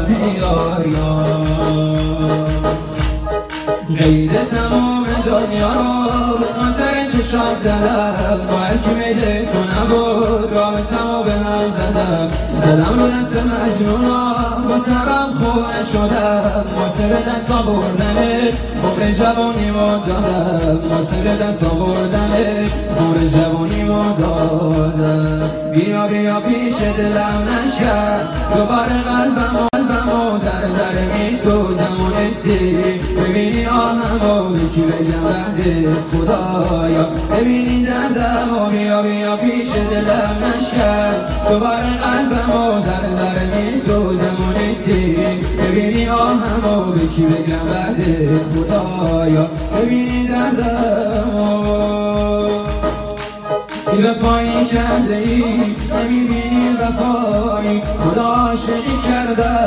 یار غیر تمام دنیا رو به خاطر چشام زدم با هرکی میده تو نبود رابطمو به هم زدم رو دست مجنونا با سرم خونه شدم واسه دست آوردنه عمر جوانیمو دادم واسه دست آوردنه عمر جوانیمو دادم بیا بیا پیش دلم نشکن دوباره قلبمو در در میسوزم و نسی ببینی آهمو یکی بگم بعد خدایا ببینی دردمو بیا بیا پیش دلم نشکن دوباره قلبمو در در میسوزم و نسی ببینی آهمو یکی بگم بعد خدایا ببینی دردمو بی وفایی کرده ای نمیبینی وفایی خدا عاشقی کرده